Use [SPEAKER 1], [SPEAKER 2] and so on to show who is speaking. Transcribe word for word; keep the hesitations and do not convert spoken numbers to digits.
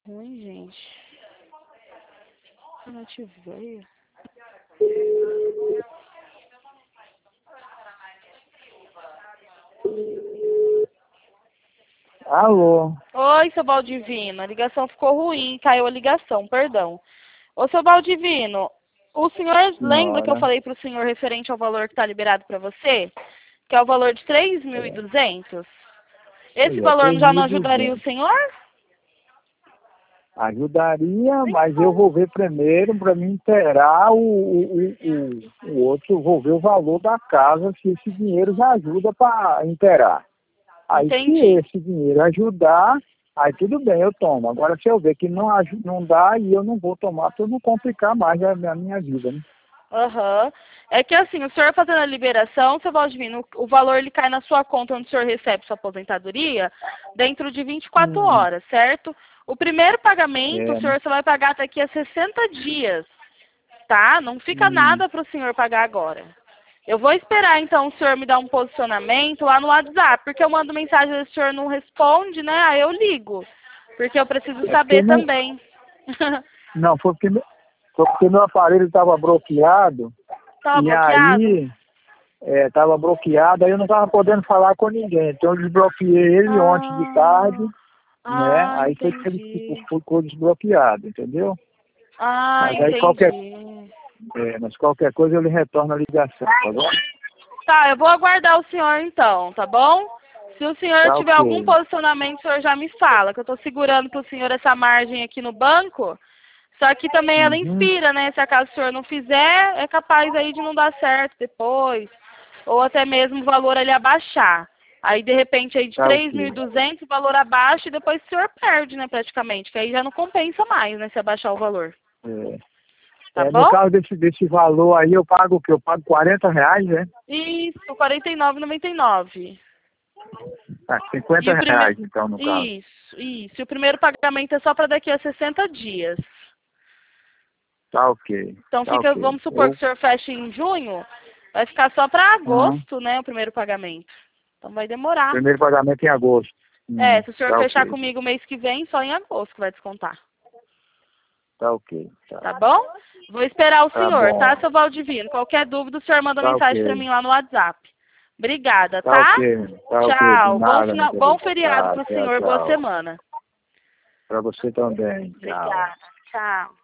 [SPEAKER 1] Ruim, gente. A noite veio.
[SPEAKER 2] Alô?
[SPEAKER 1] Oi, seu Baldivino. A ligação ficou ruim, caiu a ligação, perdão. Ô, seu Baldivino, o senhor lembra que eu
[SPEAKER 2] Senhora.
[SPEAKER 1] falei para o senhor referente ao valor que está liberado para você? Que é o valor de três mil e duzentos? Esse
[SPEAKER 2] Pois é,
[SPEAKER 1] valor já não
[SPEAKER 2] três mil e
[SPEAKER 1] ajudaria o
[SPEAKER 2] duzentos.
[SPEAKER 1] senhor?
[SPEAKER 2] Ajudaria, mas eu vou ver primeiro para me inteirar o, o, o, o outro, eu vou ver o valor da casa, se esse dinheiro já ajuda para inteirar. Aí se
[SPEAKER 1] Entendi.
[SPEAKER 2] esse dinheiro ajudar, aí tudo bem, eu tomo. Agora se eu ver que não, aju- não dá, aí eu não vou tomar para não complicar mais a, a minha vida, né?
[SPEAKER 1] Aham. É que assim, o senhor fazendo a liberação, seu Valdivino, o valor ele cai na sua conta onde o senhor recebe sua aposentadoria dentro de vinte e quatro
[SPEAKER 2] Hum,
[SPEAKER 1] horas, certo? O primeiro pagamento o
[SPEAKER 2] é, né?
[SPEAKER 1] senhor só vai pagar daqui a sessenta dias, tá? Não fica
[SPEAKER 2] Hum,
[SPEAKER 1] nada para o senhor pagar agora. Eu vou esperar então o senhor me dar um posicionamento lá no WhatsApp, porque eu mando mensagem e o senhor não responde, né? Aí eu ligo, porque eu preciso
[SPEAKER 2] é porque
[SPEAKER 1] saber
[SPEAKER 2] não,
[SPEAKER 1] também.
[SPEAKER 2] não foi porque, meu- foi porque meu aparelho estava bloqueado,
[SPEAKER 1] Tava
[SPEAKER 2] e
[SPEAKER 1] bloqueado?
[SPEAKER 2] aí estava bloqueado, aí eu não estava podendo falar com ninguém. Então eu desbloqueei ele ontem de tarde,
[SPEAKER 1] Ah,
[SPEAKER 2] né?
[SPEAKER 1] ah,
[SPEAKER 2] Aí foi que ele ficou,
[SPEAKER 1] entendi.
[SPEAKER 2] ficou desbloqueado, entendeu?
[SPEAKER 1] Ah,
[SPEAKER 2] Mas aí qualquer,
[SPEAKER 1] entendi.
[SPEAKER 2] é, mas qualquer coisa eu lhe retorno a ligação, tá bom?
[SPEAKER 1] Tá, eu vou aguardar o senhor então, tá bom? Se o senhor
[SPEAKER 2] Tá
[SPEAKER 1] tiver algum
[SPEAKER 2] ok.
[SPEAKER 1] posicionamento, o senhor já me fala, que eu tô segurando pro senhor essa margem aqui no banco. Só que também ela
[SPEAKER 2] Uhum,
[SPEAKER 1] inspira, né? Se acaso o senhor não fizer, é capaz aí de não dar certo depois. Ou até mesmo o valor ali abaixar. Aí, de repente, aí de
[SPEAKER 2] tá
[SPEAKER 1] três mil e
[SPEAKER 2] ok.
[SPEAKER 1] duzentos o valor abaixa e depois o senhor perde, né, praticamente. Que aí já não compensa mais, né, se abaixar o valor.
[SPEAKER 2] É,
[SPEAKER 1] Tá
[SPEAKER 2] é, no
[SPEAKER 1] bom?
[SPEAKER 2] caso desse, desse valor aí, eu pago o quê? Eu pago quarenta reais, né?
[SPEAKER 1] Isso, quarenta e nove e noventa e nove.
[SPEAKER 2] Ah,
[SPEAKER 1] E
[SPEAKER 2] cinquenta
[SPEAKER 1] o primeiro.
[SPEAKER 2] reais, então, no caso.
[SPEAKER 1] Isso, isso. E o primeiro pagamento é só para daqui a sessenta dias.
[SPEAKER 2] Tá ok,
[SPEAKER 1] Então
[SPEAKER 2] tá
[SPEAKER 1] fica,
[SPEAKER 2] ok.
[SPEAKER 1] vamos supor que
[SPEAKER 2] Eu,
[SPEAKER 1] o senhor feche em junho, vai ficar só para
[SPEAKER 2] uhum.
[SPEAKER 1] agosto, né, o primeiro pagamento. Então vai demorar.
[SPEAKER 2] Primeiro pagamento em agosto.
[SPEAKER 1] É,
[SPEAKER 2] Hum,
[SPEAKER 1] se o senhor
[SPEAKER 2] tá
[SPEAKER 1] fechar
[SPEAKER 2] ok,
[SPEAKER 1] comigo mês que vem, só em agosto que vai descontar.
[SPEAKER 2] tá ok, tá.
[SPEAKER 1] Tá bom? Vou esperar o
[SPEAKER 2] Tá
[SPEAKER 1] senhor, tá,
[SPEAKER 2] bom,
[SPEAKER 1] seu Valdivino? Qualquer dúvida, o senhor manda
[SPEAKER 2] tá
[SPEAKER 1] mensagem para
[SPEAKER 2] ok.
[SPEAKER 1] mim lá no WhatsApp. Obrigada,
[SPEAKER 2] Tá
[SPEAKER 1] tá?
[SPEAKER 2] ok, tá ok, de
[SPEAKER 1] Tchau. Bom,
[SPEAKER 2] nada, meu
[SPEAKER 1] final, bom
[SPEAKER 2] querido.
[SPEAKER 1] feriado
[SPEAKER 2] Tá,
[SPEAKER 1] para o
[SPEAKER 2] tchau,
[SPEAKER 1] senhor, boa
[SPEAKER 2] tchau.
[SPEAKER 1] semana.
[SPEAKER 2] Pra você também, tchau.
[SPEAKER 1] Obrigada. Tchau.